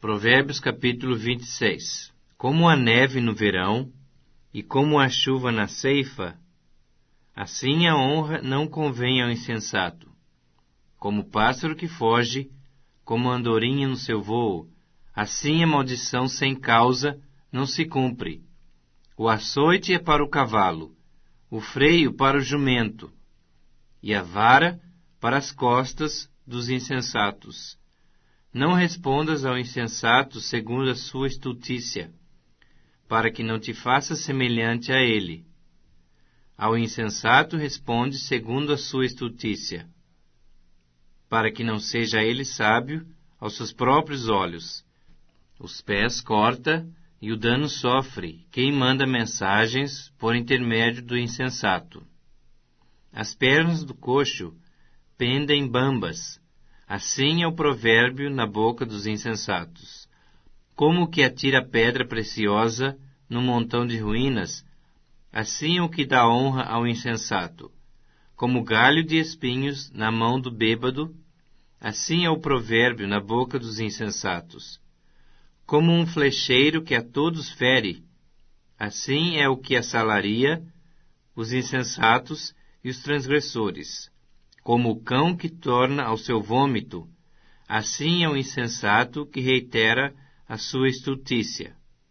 Provérbios capítulo 26. Como a neve no verão e como a chuva na ceifa, assim a honra não convém ao insensato. Como o pássaro que foge, como a andorinha no seu vôo, assim a maldição sem causa não se cumpre. O açoite é para o cavalo, o freio para o jumento, e a vara para as costas dos insensatos. Não respondas ao insensato segundo a sua estultícia, para que não te faças semelhante a ele. Ao insensato responde segundo a sua estultícia, para que não seja ele sábio aos seus próprios olhos. Os pés corta e o dano sofre quem manda mensagens por intermédio do insensato. As pernas do coxo pendem bambas, assim é o provérbio na boca dos insensatos. Como o que atira pedra preciosa num montão de ruínas, assim é o que dá honra ao insensato. Como galho de espinhos na mão do bêbado, assim é o provérbio na boca dos insensatos. Como um flecheiro que a todos fere, assim é o que assalaria os insensatos e os transgressores. Como o cão que torna ao seu vômito, assim é o insensato que reitera a sua estultícia.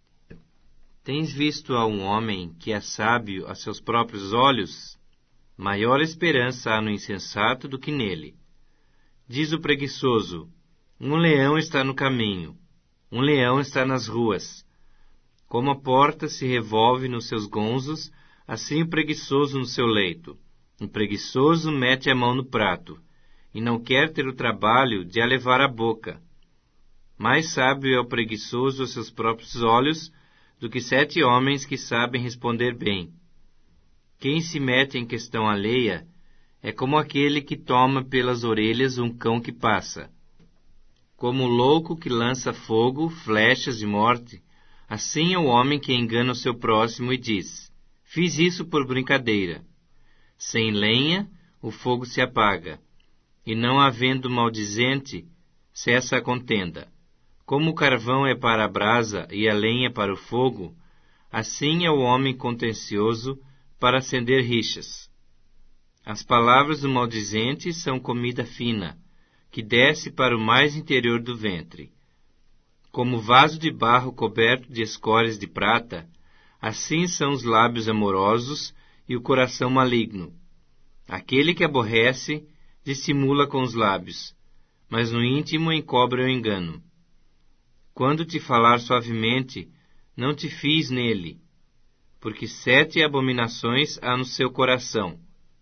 Tens visto a um homem que é sábio a seus próprios olhos? Maior esperança há no insensato do que nele. Diz o preguiçoso: um leão está no caminho, um leão está nas ruas. Como a porta se revolve nos seus gonzos, assim o preguiçoso no seu leito. O preguiçoso mete a mão no prato, e não quer ter o trabalho de a levar à boca. Mais sábio é o preguiçoso aos seus próprios olhos do que 7 homens que sabem responder bem. Quem se mete em questão alheia é como aquele que toma pelas orelhas um cão que passa. Como o louco que lança fogo, flechas de morte, assim é o homem que engana o seu próximo e diz: fiz isso por brincadeira. Sem lenha, o fogo se apaga, e não havendo maldizente, cessa a contenda. Como o carvão é para a brasa e a lenha para o fogo, assim é o homem contencioso para acender rixas. As palavras do maldizente são comida fina, que desce para o mais interior do ventre. Como vaso de barro coberto de escórias de prata, assim são os lábios amorosos e o coração maligno. Aquele que aborrece dissimula com os lábios, mas no íntimo encobre o engano. Quando te falar suavemente, não te fies nele, porque 7 abominações há no seu coração.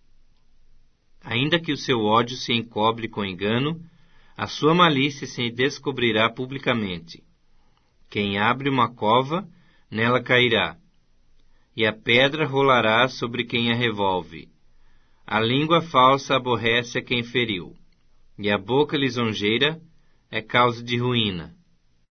Ainda que o seu ódio se encobre com engano, a sua malícia se descobrirá publicamente. Quem abre uma cova, nela cairá, e a pedra rolará sobre quem a revolve. A língua falsa aborrece a quem feriu, e a boca lisonjeira é causa de ruína.